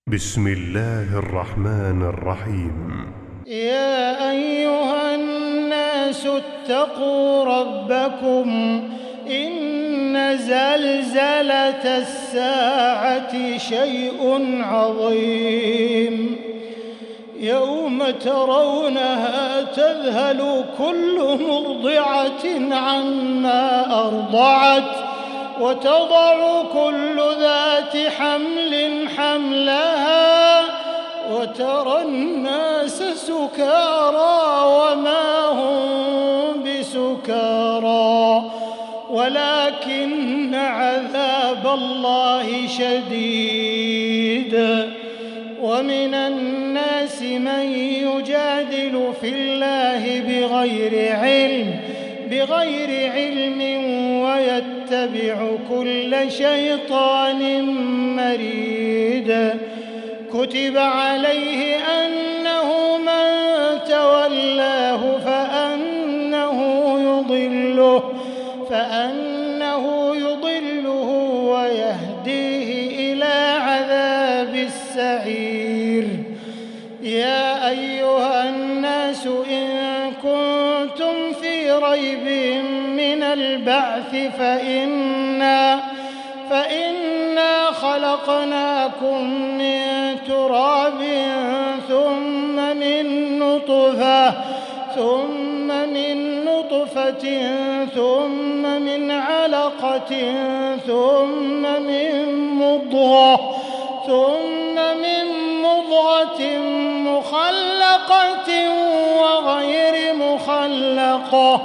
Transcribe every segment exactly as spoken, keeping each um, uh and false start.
بسم الله الرحمن الرحيم. يا أيها الناس اتقوا ربكم إن زلزلة الساعة شيء عظيم يوم ترونها تذهل كل مرضعة عما أرضعت وتضع كل ذات حمل حملها وترى الناس سكارى وما هم بسكارى ولكن عذاب الله شديد. ومن الناس من يجادل في الله بغير علم بغير علم ويتبع كل شيطان مريد. كتب عليه أنه من تولاه فأنه يضله فأنه يضله ويهديه إلى عذاب السعير. يا أيها الناس إن كنتم في ريب من البعث فإنا فإنا خلقناكم من تراب ثم من نطفة ثم من نطفة ثم من علقة ثم من مضغة ثم من مضغة مخلقة وغير مخلقة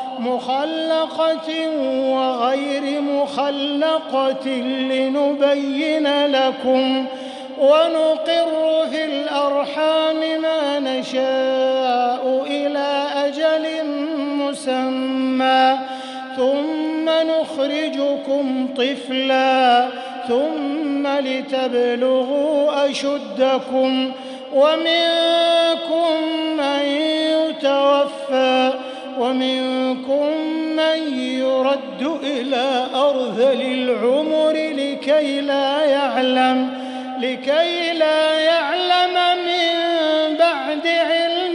مخلقة وغير مخلقة لنبين لكم ونقر في الأرحام ما نشاء إلى أجل مسمى ثم نخرجكم طفلا ثم لتبلغوا أشدكم ومنكم من يتوفى ومنكم من يرد إلى أرذل العمر لكي لا يعلم لكي لا يعلم من بعد علم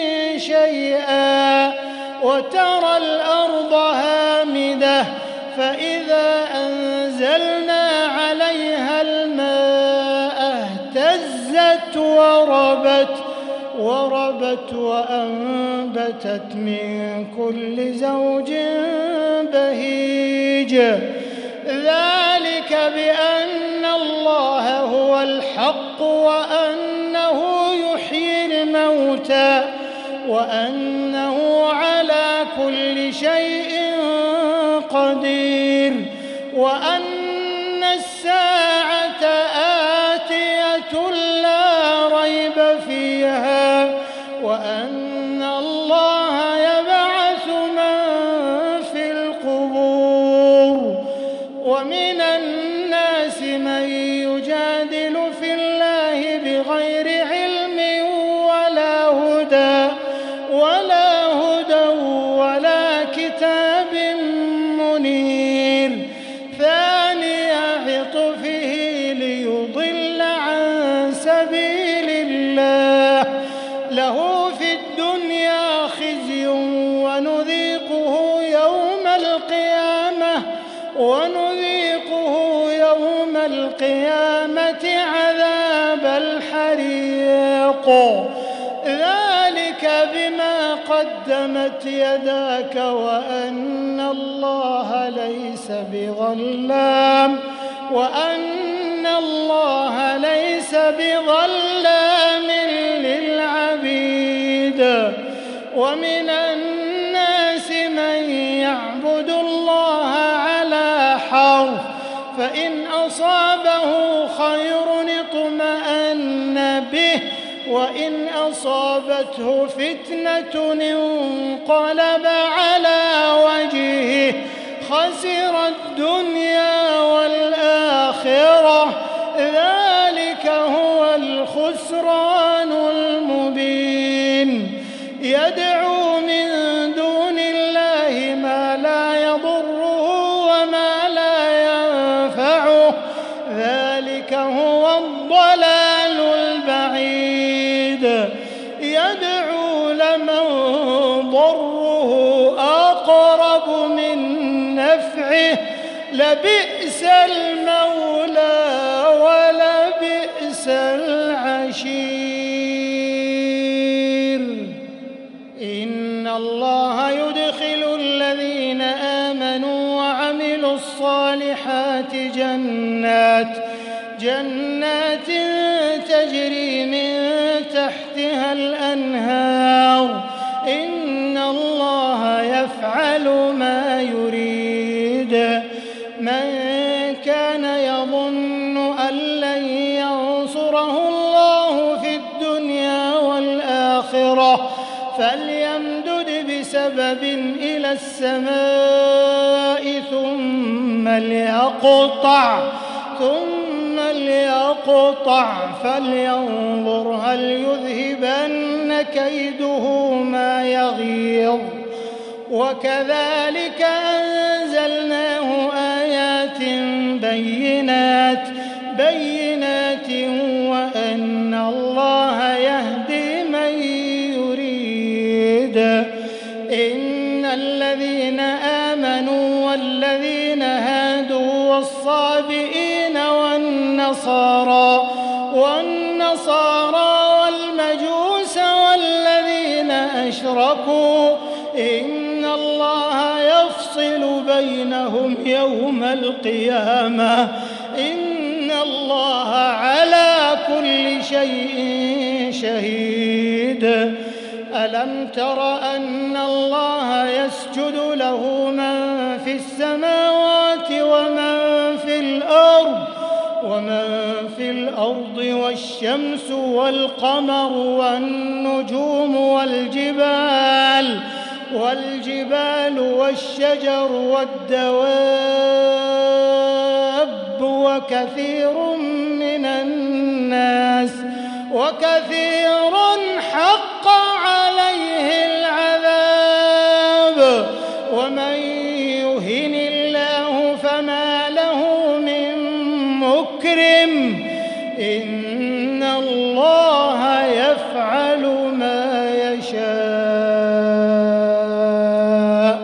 شيئا وترى الأرض هامدة فإذا أنزلنا عليها الماء اهتزت وربت وربت وأنبتت من كل زوج بهيج. ذلك بأن الله هو الحق وأنه يحيي الموتى وأنه على كل شيء قدير وأن الساعة آتية لا ريب فيها وأن الله يبعث من في القبور. ومن الناس من يجادل في الله بغير علم ولا هدى ولا هدى ولا كتاب منير. ثاني عطفه ليضل عن سبيل الله له في الدنيا خزي ونذيقه يوم القيامة ونذيقه يوم القيامة عذاب الحريق. ذلك بما قدمت يداك وأن الله ليس بظلام وأن الله ليس بظلام للعبيد. ومن الناس من يعبد الله على حرف فإن أصابه خير اطمأن به وإن أصابته فتنة انقلب على وجهه خسر الدنيا والآخرة. ذلك هو الخسران المبين. يدعو من دون الله ما لا يضره وما لا ينفعه ذلك هو الضلال لبئس المولى ولبئس العشير. إن الله يدخل الذين آمنوا وعملوا الصالحات جنات جنات تجري من تحتها الأنهار. إن الله يفعل ما يريد. من كان يظن أن لن ينصره الله في الدنيا والآخرة فليمدد بسبب إلى السماء ثم ليقطع ثم ليقطع فلينظر هل يذهبن كيده ما يغيظ. وكذلك أنزلناه آيات بينات بينات وأن الله يهدي من يريد. إن الذين آمنوا والذين هادوا والصابئين والنصارى والنصارى والمجوس والذين أشركوا إن الله يفصل بينهم يوم القيامة. إن الله على كل شيء شهيد. ألم تر أن الله يسجد له من في السماوات ومن في الأرض ومن في الأرض والشمس والقمر والنجوم والجبال والجبال والشجر والدواب وكثير من الناس وكثير حق عليه العذاب. ومن يهن الله فما له من مكرم. إن الله يفعل ما يشاء.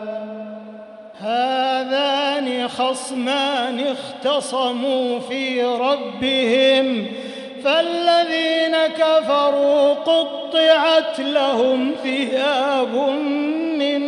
هذان خصمان اختصموا في ربهم فالذين كفروا قطعت لهم ثياب من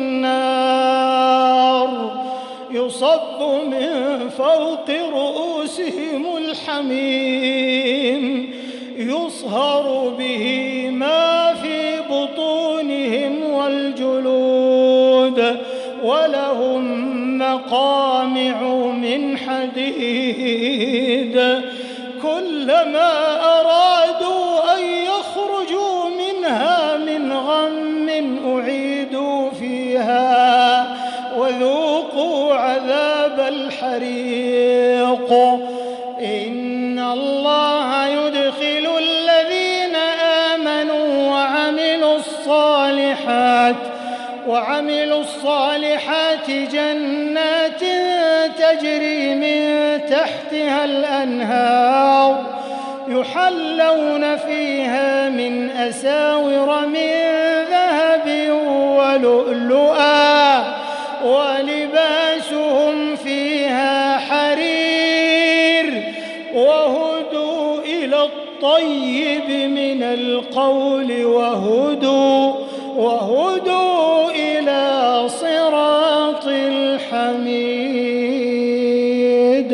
نار يصب من فوق رؤوسهم الحميم يصهر به ما في بطونهم والجلود ولهم مقامع من حديد. كلما أرادوا أن يخرجوا منها من غم أعيدوا فيها وذوقوا عذاب الحريق. إن الله يدخل الذين آمنوا وعملوا الصالحات وعملوا الصالحات جنات تجري من تحتها الأنهار يحلون فيها من أساور من ذهب ولؤلؤا ولباسهم فيها حرير وهدوا إلى الطيب من القول وهدوا وهدوا إلى صراط الحميد.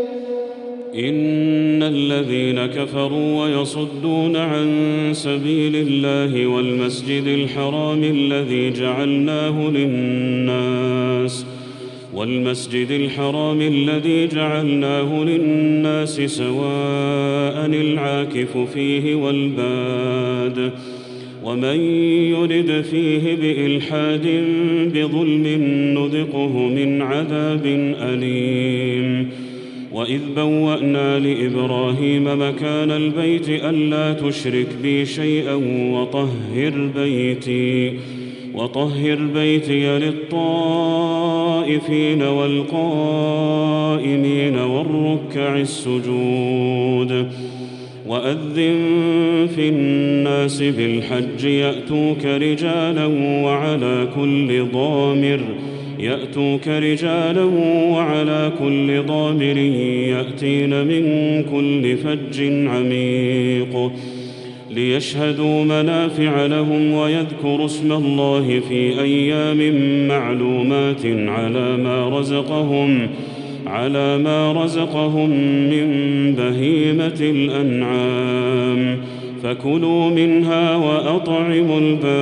إن الذين كفروا ويصدون عن سبيل الله والمسجد الحرام الذي جعلناه للناس والمسجد الحرام الذي جعلناه للناس سواء العاكف فيه والباد ومن يرد فيه بإلحاد بظلم نذقه من عذاب أليم. وإذ بوأنا لإبراهيم مكان البيت ألا تشرك بي شيئا وطهر بيتي وطهر بيتي للطائفين والقائمين والركع السجود. وأذن في الناس بالحج يأتوك رجالا وعلى كل ضامر يأتوك رجالا وعلى كل ضامر يأتين من كل فج عميق ليشهدوا منافع لهم ويذكروا اسم الله في أيام معلومات على ما رزقهم على ما رزقهم من بهيمة الأنعام فكلوا منها وأطعموا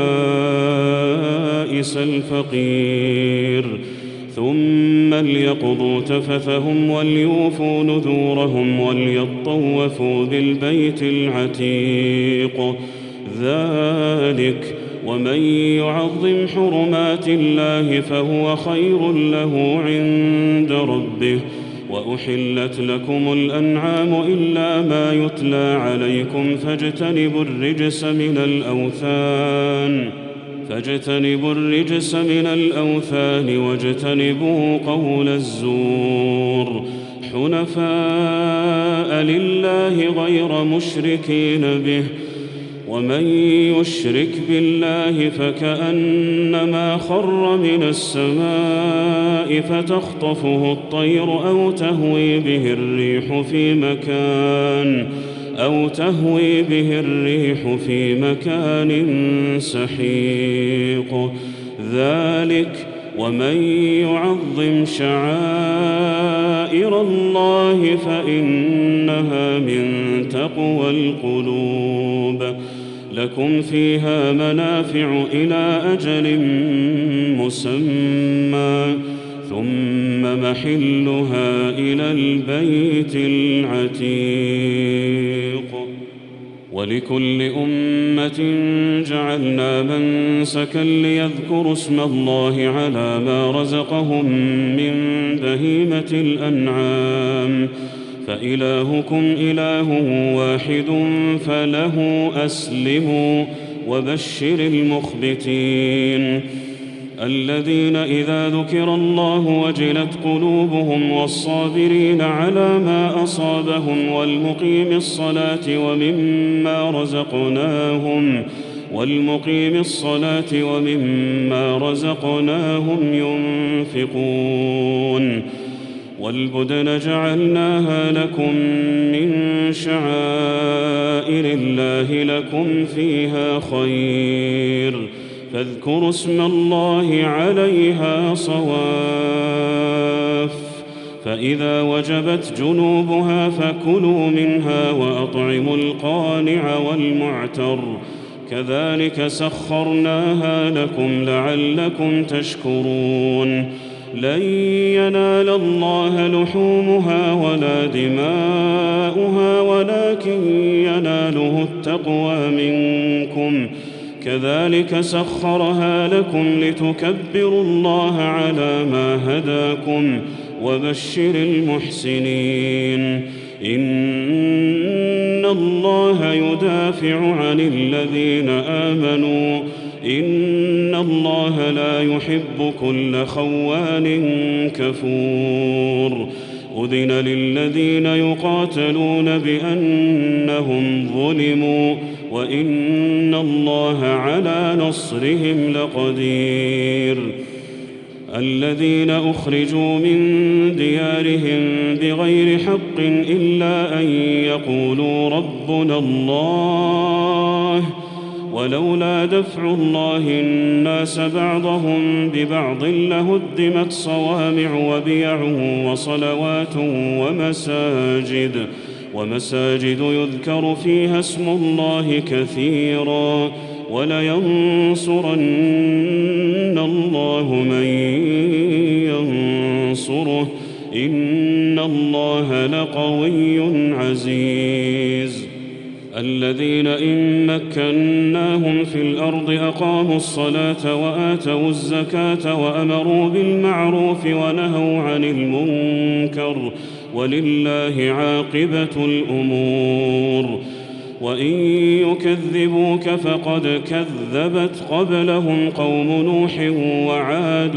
البائس الفقير ثم ليقضوا تفثهم وليوفوا نذورهم وليطوفوا بالبيت العتيق ذلك ومن يعظم حرمات الله فهو خير له عند ربه وأحلت لكم الأنعام إلا ما يتلى عليكم فاجتنبوا الرجس من الأوثان فاجتنبوا الرجس من الأوثان واجتنبوا قول الزور حنفاء لله غير مشركين به ومن يشرك بالله فكأنما خر من السماء فتخطفه الطير أو تهوي به الريح في مكان أو تهوي به الريح في مكان سحيق ذلك ومن يعظم شعائر الله فإنها من تقوى القلوب لكم فيها منافع إلى أجل مسمى ثم محلها إلى البيت العتيق ولكل أمة جعلنا منسكا ليذكروا اسم الله على ما رزقهم من بهيمة الأنعام فإلهكم إله واحد فله أسلموا وبشر المخبتين الذين إذا ذكر الله وجلت قلوبهم والصابرين على ما أصابهم والمقيم الصلاة ومما رزقناهم والمقيم الصلاة ومما رزقناهم ينفقون والبدن جعلناها لكم من شعائر الله لكم فيها خير فاذكروا اسم الله عليها صواف فإذا وجبت جنوبها فكلوا منها وأطعموا القانع والمعتر كذلك سخرناها لكم لعلكم تشكرون لن ينال الله لحومها ولا دماؤها ولكن يناله التقوى منكم كذلك سخرها لكم لتكبروا الله على ما هداكم وبشر المحسنين إن الله يدافع عن الذين آمنوا إن الله لا يحب كل خوان كفور أذن للذين يقاتلون بأنهم ظلموا وإن الله على نصرهم لقدير الذين أخرجوا من ديارهم بغير حق إلا أن يقولوا ربنا الله ولولا دفع الله الناس بعضهم ببعض لهدمت صوامع وبيع وصلوات ومساجد ومساجد يذكر فيها اسم الله كثيرا ولينصرن الله من ينصره إن الله لقوي عزيز الذين إن مكناهم في الأرض أقاموا الصلاة وآتوا الزكاة وأمروا بالمعروف ونهوا عن المنكر ولله عاقبة الأمور وإن يكذبوك فقد كذبت قبلهم قوم نوح وعاد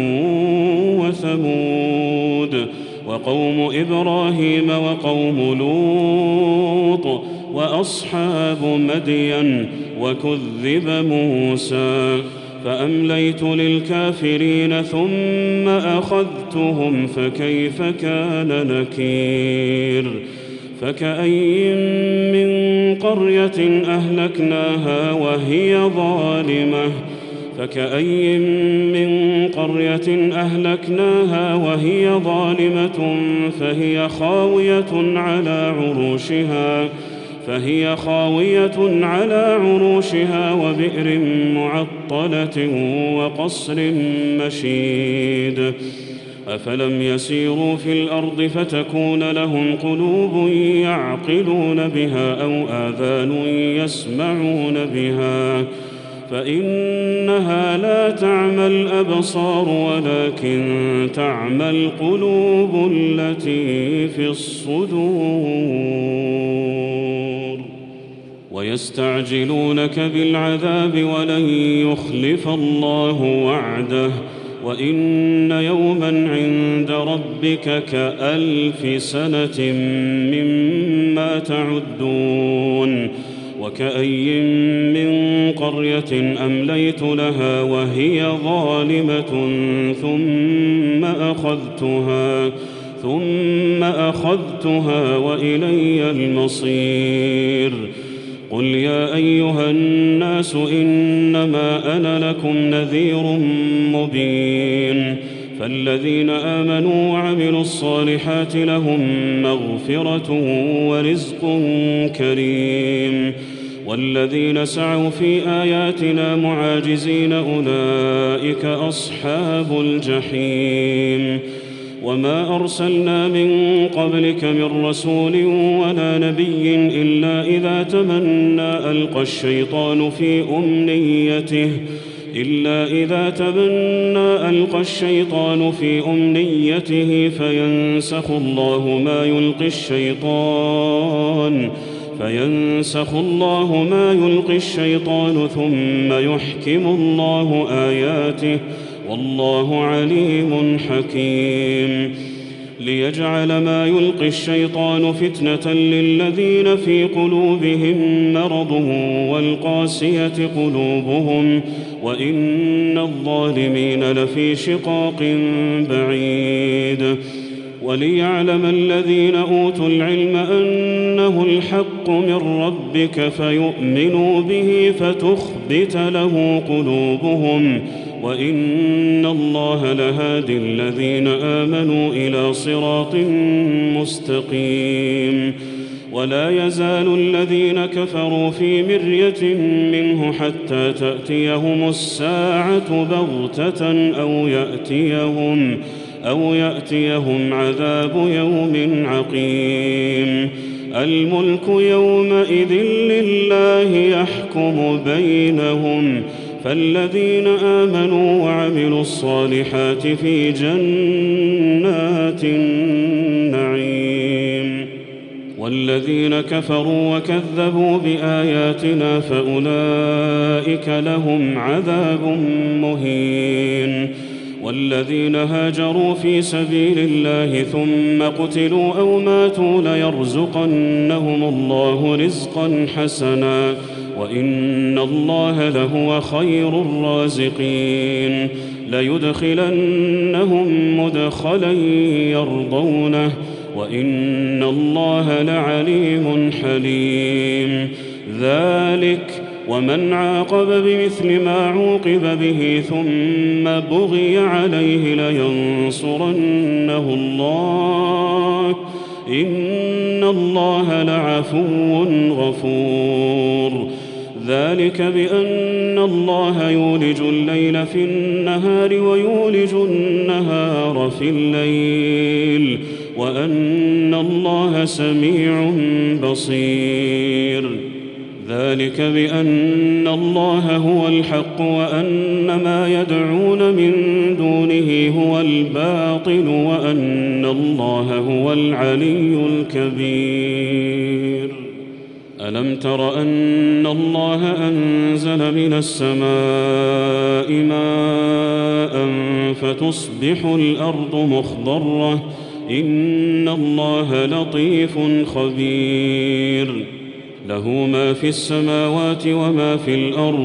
وثمود وقوم إبراهيم وقوم لوط وأصحاب مدين وكذب موسى فأمليت للكافرين ثم أخذتهم فكيف كان نكير فكأين من قرية أهلكناها وهي ظالمة فكأين من قرية أهلكناها وهي ظالمة فهي خاوية على عروشها فهي خاوية على عروشها وبئر معطلة وقصر مشيد أفلم يسيروا في الأرض فتكون لهم قلوب يعقلون بها أو آذان يسمعون بها فإنها لا تعمى الأبصار ولكن تعمى القلوب التي في الصدور ويستعجلونك بالعذاب ولن يخلف الله وعده وإن يوما عند ربك كألف سنة مما تعدون وكأي من قرية أمليت لها وهي ظالمة ثم أخذتها ثم أخذتها وإلي المصير قل يا أيها الناس إنما أنا لكم نذير مبين فالذين آمنوا وعملوا الصالحات لهم مغفرة ورزق كريم والذين سعوا في آياتنا معاجزين أولئك أصحاب الجحيم وما أرسلنا من قبلك من رسول ولا نبي إلا إذا تمنى ألقى الشيطان في أمنيته إلا إذا تمنى ألقى الشيطان في أمنيته فينسخ الله ما يلقي الشيطان فينسخ الله ما يلقي الشيطان ثم يحكم الله آياته والله عليم حكيم ليجعل ما يلقي الشيطان فتنة للذين في قلوبهم مرض والقاسية قلوبهم وإن الظالمين لفي شقاق بعيد وليعلم الذين أوتوا العلم أنه الحق من ربك فيؤمنوا به فتخبت له قلوبهم وإن الله لهادي الذين آمنوا إلى صراط مستقيم ولا يزال الذين كفروا في مرية منه حتى تأتيهم الساعة بغتة أو يأتيهم أو يأتيهم عذاب يوم عقيم الملك يومئذ لله يحكم بينهم فالذين آمنوا وعملوا الصالحات في جنات النعيم والذين كفروا وكذبوا بآياتنا فأولئك لهم عذاب مهين والذين هاجروا في سبيل الله ثم قتلوا أو ماتوا ليرزقنهم الله رزقا حسنا وإن الله لهو خير الرازقين ليدخلنهم مدخلا يرضونه وإن الله لعليم حليم ذلك ومن عاقب بمثل ما عوقب به ثم بغي عليه لينصرنه الله إن الله لعفو غفور ذلك بأن الله يولج الليل في النهار ويولج النهار في الليل وأن الله سميع بصير ذلك بأن الله هو الحق وأن ما يدعون من دونه هو الباطل وأن الله هو العلي الكبير ألم تر أن الله أنزل من السماء ماء فتصبح الأرض مخضرة إن الله لطيف خبير له ما في السماوات وما في الأرض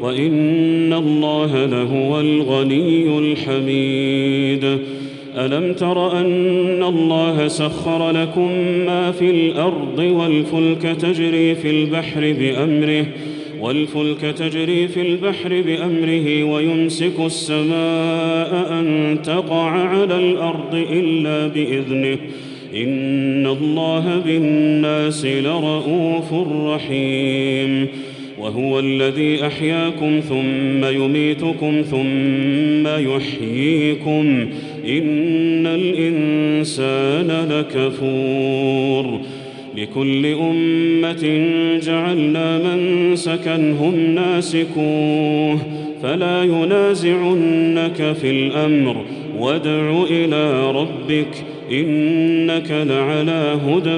وإن الله لهو الغني الحميد. ألم تر أن الله سخر لكم ما في الأرض والفلك تجري في البحر بأمره والفلك تجري في البحر بأمره ويمسك السماء أن تقع على الأرض إلا بإذنه إن الله بالناس لرءوف رحيم. وهو الذي أحياكم ثم يميتكم ثم يحييكم إن الإنسان لكفور. لكل أمة جعلنا منسكا هم ناسكوه فلا ينازعنك في الأمر وادع إلى ربك إنك لعلى هدى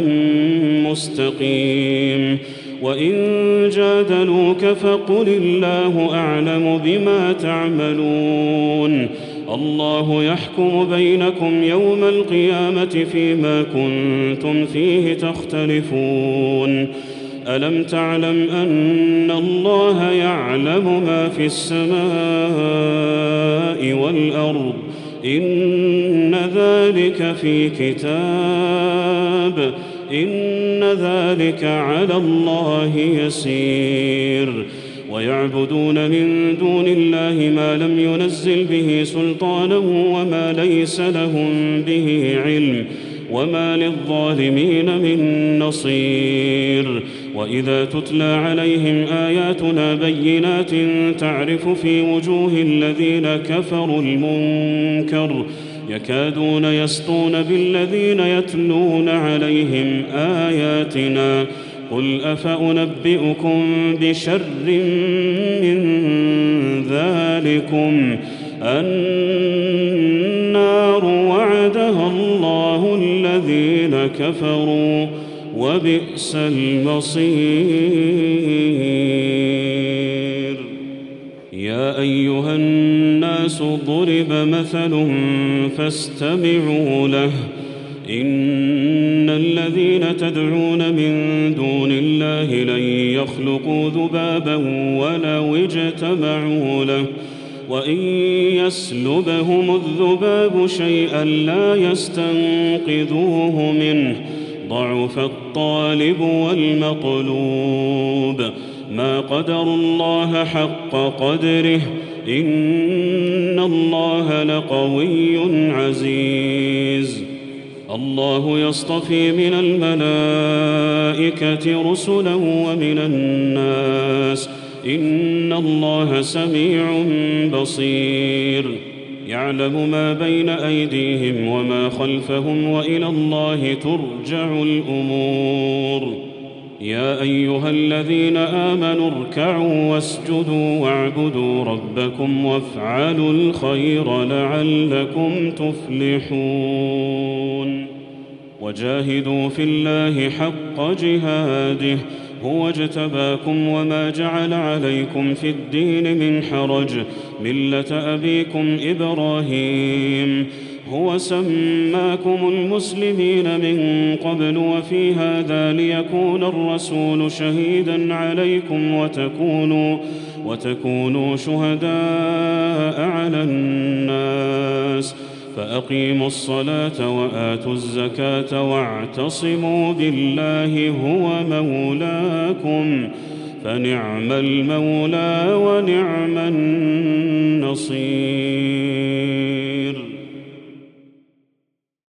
مستقيم. وإن جادلوك فقل الله أعلم بما تعملون الله يحكم بينكم يوم القيامة فيما كنتم فيه تختلفون. ألم تعلم أن الله يعلم ما في السماء والأرض إن ذلك في كتاب إن ذلك على الله يسير. ويعبدون من دون الله ما لم ينزل به سلطانا وما ليس لهم به علم وما للظالمين من نصير. وإذا تتلى عليهم آياتنا بينات تعرف في وجوه الذين كفروا المنكر يكادون يسطون بالذين يتلون عليهم آياتنا قل أفأنبئكم بشر من ذلكم النار وعدها الله الذين كفروا وبئس المصير. يا أيها الناس ضرب مثل فاستمعوا له إن الذين تدعون من دون الله لن يخلقوا ذبابا ولو اجتمعوا له وإن يسلبهم الذباب شيئا لا يستنقذوه منه ضعف الطالب والمطلوب ما قدروا الله حق قدره إن الله لقوي عزيز. الله يصطفي من الملائكة رسلا ومن الناس إن الله سميع بصير. يعلم ما بين أيديهم وما خلفهم وإلى الله ترجع الأمور. يا أيها الذين آمنوا اركعوا واسجدوا واعبدوا ربكم وافعلوا الخير لعلكم تفلحون. وجاهدوا في الله حق جهاده هو اجتباكم وما جعل عليكم في الدين من حرج ملة أبيكم إبراهيم هو سماكم المسلمين من قبل وفي هذا ليكون الرسول شهيدا عليكم وتكونوا, وتكونوا شهداء على الناس فأقيموا الصلاة وآتوا الزكاة واعتصموا بالله هو مولاكم فنعم المولى ونعم النصير.